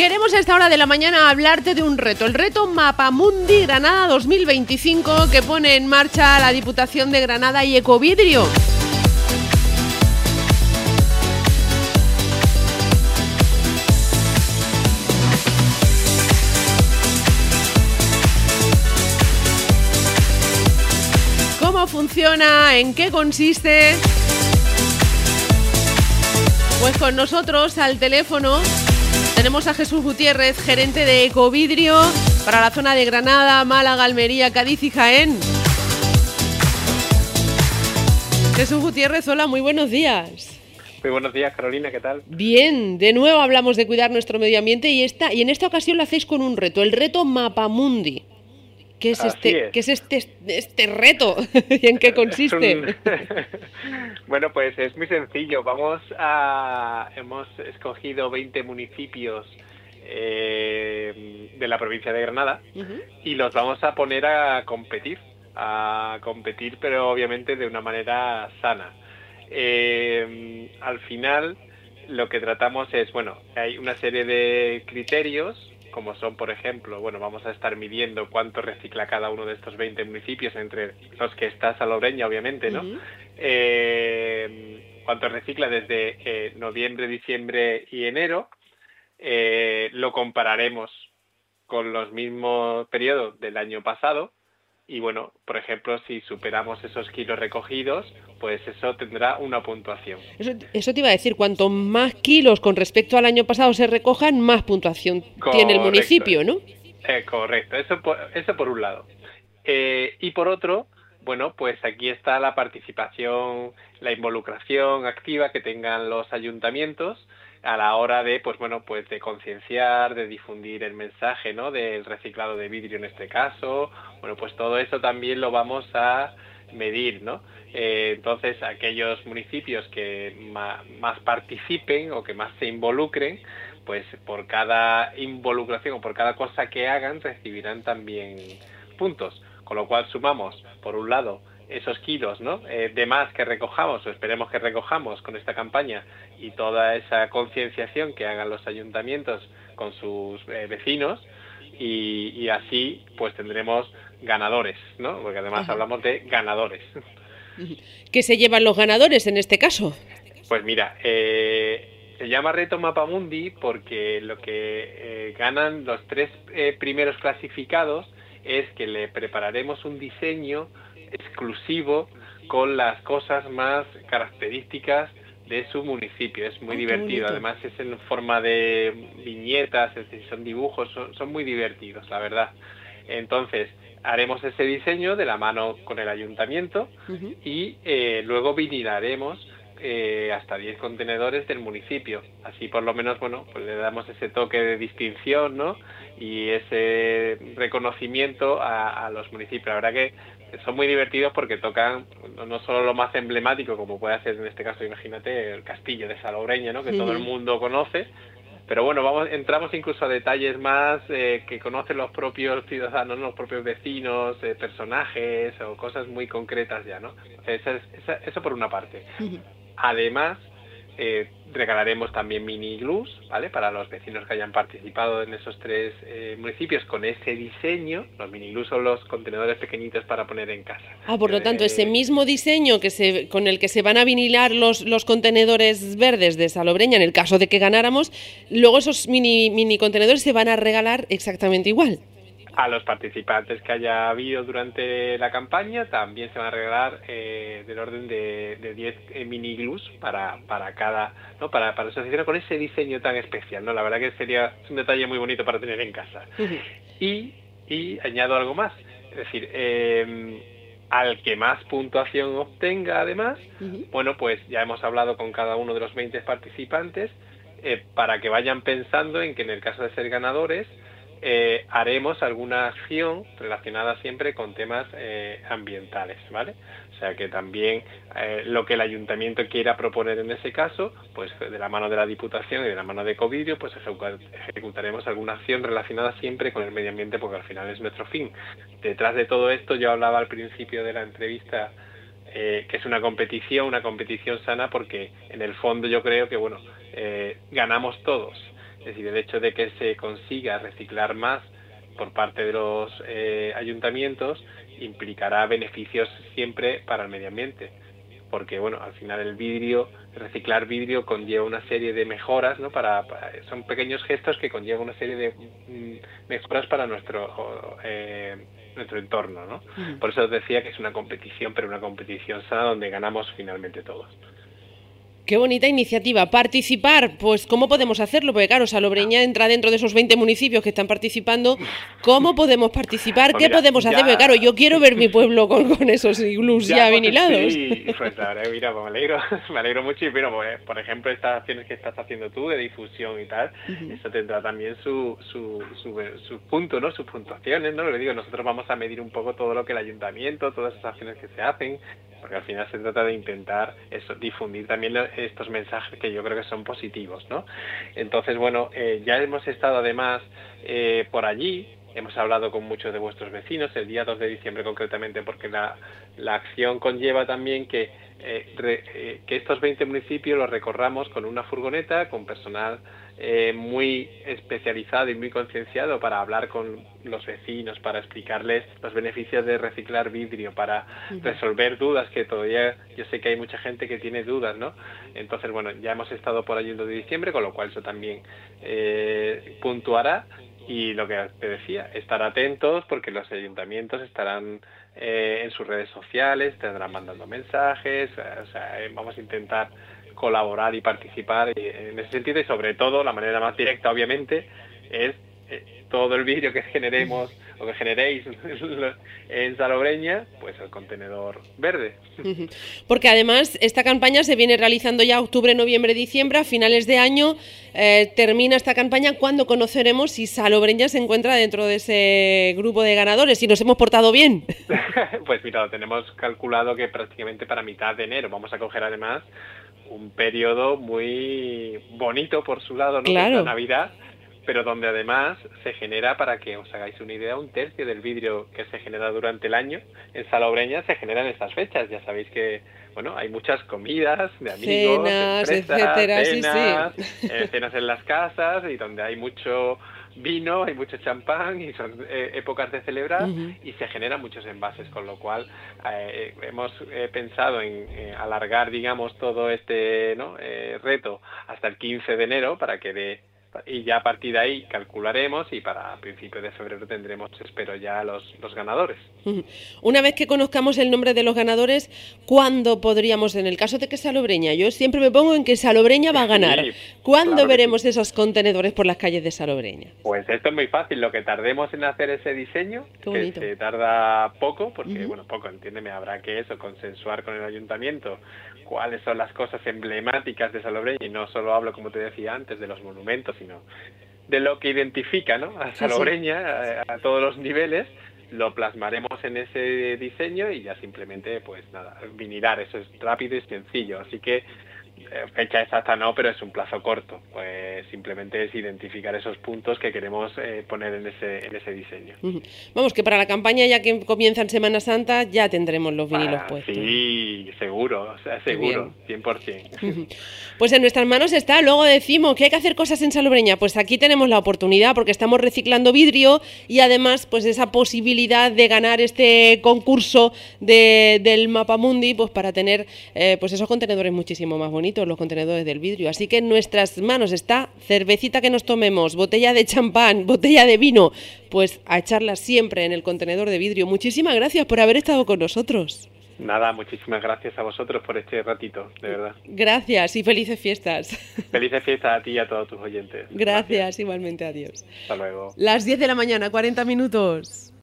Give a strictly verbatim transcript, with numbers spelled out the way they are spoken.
Queremos a esta hora de la mañana hablarte de un reto, el reto Mapamundi Granada dos mil veinticinco que pone en marcha la Diputación de Granada y Ecovidrio. ¿Cómo funciona? ¿En qué consiste? Pues con nosotros al teléfono tenemos a Jesús Gutiérrez, gerente de Ecovidrio para la zona de Granada, Málaga, Almería, Cádiz y Jaén. Jesús Gutiérrez, hola, muy buenos días. Muy buenos días, Carolina, ¿qué tal? Bien, de nuevo hablamos de cuidar nuestro medio ambiente y, esta, y en esta ocasión lo hacéis con un reto, el reto Mapamundi. ¿Qué es, este, es. ¿Qué es este, este reto y en qué consiste? Un... bueno, pues es muy sencillo. Vamos a... Hemos escogido veinte municipios eh, de la provincia de Granada uh-huh. y los vamos a poner a competir, a competir, pero obviamente de una manera sana. Eh, al final, lo que tratamos es, bueno, hay una serie de criterios, como son, por ejemplo, bueno, vamos a estar midiendo cuánto recicla cada uno de estos veinte municipios, entre los que está Salobreña, obviamente, ¿no? Uh-huh. Eh, cuánto recicla desde eh, noviembre, diciembre y enero. Eh, lo compararemos con los mismos periodos del año pasado. Y bueno, por ejemplo, si superamos esos kilos recogidos, pues eso tendrá una puntuación. Eso, eso te iba a decir, cuanto más kilos con respecto al año pasado se recojan, más puntuación correcto, tiene el municipio, ¿no? Eh, correcto, eso por, eso por un lado. Eh, y por otro, bueno, pues aquí está la participación, la involucración activa que tengan los ayuntamientos a la hora de, pues bueno, pues de concienciar, de difundir el mensaje, ¿no? Del reciclado de vidrio en este caso. Bueno, pues todo eso también lo vamos a medir, ¿no? Eh, entonces, aquellos municipios que ma- más participen o que más se involucren, pues por cada involucración o por cada cosa que hagan recibirán también puntos. Con lo cual sumamos, por un lado, esos kilos, ¿no? Eh, de más que recojamos o esperemos que recojamos con esta campaña y toda esa concienciación que hagan los ayuntamientos con sus eh, vecinos y, y así pues tendremos ganadores, ¿no? Porque además Ajá. hablamos de ganadores. ¿Qué se llevan los ganadores en este caso? Pues mira, eh, se llama Reto Mapamundi porque lo que eh, ganan los tres eh, primeros clasificados es que le prepararemos un diseño exclusivo con las cosas más características de su municipio. Es muy oh, divertido, además es en forma de viñetas, es decir, son dibujos, son, son muy divertidos, la verdad. Entonces, haremos ese diseño de la mano con el ayuntamiento uh-huh. y eh, luego vinilaremos eh, hasta diez contenedores del municipio. Así por lo menos, bueno, pues le damos ese toque de distinción, ¿no? Y ese reconocimiento a, a los municipios. La verdad que son muy divertidos porque tocan no solo lo más emblemático, como puede ser en este caso, imagínate, el castillo de Salobreña, ¿no? Que uh-huh. todo el mundo conoce, pero bueno, vamos entramos incluso a detalles más eh, que conocen los propios ciudadanos, los propios vecinos, eh, personajes o cosas muy concretas ya, ¿no? Esa es, esa, eso por una parte. Uh-huh. Además, eh, regalaremos también mini iglús, ¿vale? Para los vecinos que hayan participado en esos tres eh, municipios con ese diseño. Los mini iglús son los contenedores pequeñitos para poner en casa. Ah, por lo tanto, eh, ese mismo diseño que se, con el que se van a vinilar los, los contenedores verdes de Salobreña, en el caso de que ganáramos, luego esos mini, mini contenedores se van a regalar exactamente igual. A los participantes que haya habido durante la campaña también se van a regalar eh, del orden de, de diez eh, mini iglús para, para cada, ¿no? Para, para asociación con ese diseño tan especial, ¿no? La verdad que sería es un detalle muy bonito para tener en casa. Uh-huh. Y, y añado algo más, es decir, eh, al que más puntuación obtenga además, uh-huh. bueno, pues ya hemos hablado con cada uno de los veinte participantes eh, para que vayan pensando en que en el caso de ser ganadores, Eh, haremos alguna acción relacionada siempre con temas eh, ambientales, ¿vale? O sea que también eh, lo que el ayuntamiento quiera proponer en ese caso, pues de la mano de la Diputación y de la mano de Ecovidrio, pues ejecutaremos alguna acción relacionada siempre con el medio ambiente, porque al final es nuestro fin. Detrás de todo esto, yo hablaba al principio de la entrevista eh, que es una competición, una competición sana, porque en el fondo yo creo que, bueno, eh, ganamos todos. Es decir, el hecho de que se consiga reciclar más por parte de los eh, ayuntamientos implicará beneficios siempre para el medio ambiente, porque bueno, al final el vidrio, reciclar vidrio conlleva una serie de mejoras, ¿no? Para, para son pequeños gestos que conllevan una serie de mm, mejoras para nuestro eh, nuestro entorno, ¿no? Uh-huh. Por eso os decía que es una competición, pero una competición sana donde ganamos finalmente todos. Qué bonita iniciativa. Participar, pues ¿cómo podemos hacerlo? Porque claro, Salobreña entra dentro de esos veinte municipios que están participando. ¿Cómo podemos participar? Pues ¿Qué mira, podemos hacer? Ya... Porque claro, yo quiero ver mi pueblo con, con esos iglús ya, ya pues, vinilados. Sí, pues ahora mira, pues me alegro, me alegro mucho. Y bueno, pues, por ejemplo, estas acciones que estás haciendo tú de difusión y tal, uh-huh. eso tendrá también su, su, su, su punto, ¿no? Sus puntuaciones, ¿no? Lo que digo, nosotros vamos a medir un poco todo lo que el ayuntamiento, todas esas acciones que se hacen, porque al final se trata de intentar eso, difundir también estos mensajes que yo creo que son positivos, ¿no? Entonces, bueno, eh, ya hemos estado además eh, por allí, hemos hablado con muchos de vuestros vecinos, el día dos de diciembre concretamente, porque la, la acción conlleva también que, eh, re, eh, que estos veinte municipios los recorramos con una furgoneta, con personal eh, muy especializado y muy concienciado para hablar con los vecinos, para explicarles los beneficios de reciclar vidrio, para uh-huh. resolver dudas, que todavía yo sé que hay mucha gente que tiene dudas, ¿no? Entonces, bueno, ya hemos estado por allí el dos de diciembre, con lo cual eso también eh, puntuará. Y lo que te decía, estar atentos porque los ayuntamientos estarán eh, en sus redes sociales, tendrán mandando mensajes, o sea, eh, vamos a intentar colaborar y participar en ese sentido, y sobre todo la manera más directa obviamente es eh, todo el vidrio que generemos o que generéis en Salobreña, pues el contenedor verde. Porque además esta campaña se viene realizando ya octubre, noviembre, diciembre, a finales de año eh, termina esta campaña cuando conoceremos si Salobreña se encuentra dentro de ese grupo de ganadores, si nos hemos portado bien. Pues mira, tenemos calculado que prácticamente para mitad de enero vamos a coger además un periodo muy bonito por su lado, ¿no? Claro. Que es la Navidad, pero donde además se genera, para que os hagáis una idea, un tercio del vidrio que se genera durante el año en Salobreña se genera en estas fechas. Ya sabéis que, bueno, hay muchas comidas de amigos, cenas, de empresas, etcétera, cenas, sí, sí. Eh, cenas en las casas, y donde hay mucho vino, hay mucho champán y son eh, épocas de celebrar, uh-huh. y se generan muchos envases, con lo cual eh, hemos eh, pensado en eh, alargar, digamos, todo este ¿no? eh, reto hasta el quince de enero para que de y ya a partir de ahí calcularemos, y para principios de febrero tendremos, espero, ya los, los ganadores. Una vez que conozcamos el nombre de los ganadores, ¿cuándo podríamos, en el caso de que Salobreña, yo siempre me pongo en que Salobreña va a ganar, sí, ¿cuándo claro veremos sí. esos contenedores por las calles de Salobreña? Pues esto es muy fácil, lo que tardemos en hacer ese diseño, que se tarda poco, porque, uh-huh. bueno, poco, entiéndeme, habrá que eso, consensuar con el ayuntamiento cuáles son las cosas emblemáticas de Salobreña, y no solo hablo, como te decía antes, de los monumentos, sino de lo que identifica, ¿no? a Salobreña, sí, sí. A, a todos los niveles. Lo plasmaremos en ese diseño y ya simplemente, pues nada, vinilar, eso es rápido y sencillo, así que fecha exacta no, pero es un plazo corto, pues simplemente es identificar esos puntos que queremos eh, poner en ese en ese diseño. Vamos, que para la campaña, ya que comienza en Semana Santa, ya tendremos los vinilos ah, puestos. Sí, seguro, o sea, seguro, cien por ciento. Pues en nuestras manos está. Luego decimos que hay que hacer cosas en Salobreña, pues aquí tenemos la oportunidad, porque estamos reciclando vidrio, y además pues esa posibilidad de ganar este concurso de, del Mapamundi, pues para tener eh, pues esos contenedores muchísimo más bonitos, los contenedores del vidrio. Así que en nuestras manos está cervecita que nos tomemos, botella de champán, botella de vino, pues a echarla siempre en el contenedor de vidrio. Muchísimas gracias por haber estado con nosotros. Nada, muchísimas gracias a vosotros por este ratito, de verdad. Gracias y felices fiestas. Felices fiestas a ti y a todos tus oyentes. Gracias, gracias. Igualmente, adiós. Hasta luego. Las diez de la mañana, cuarenta minutos.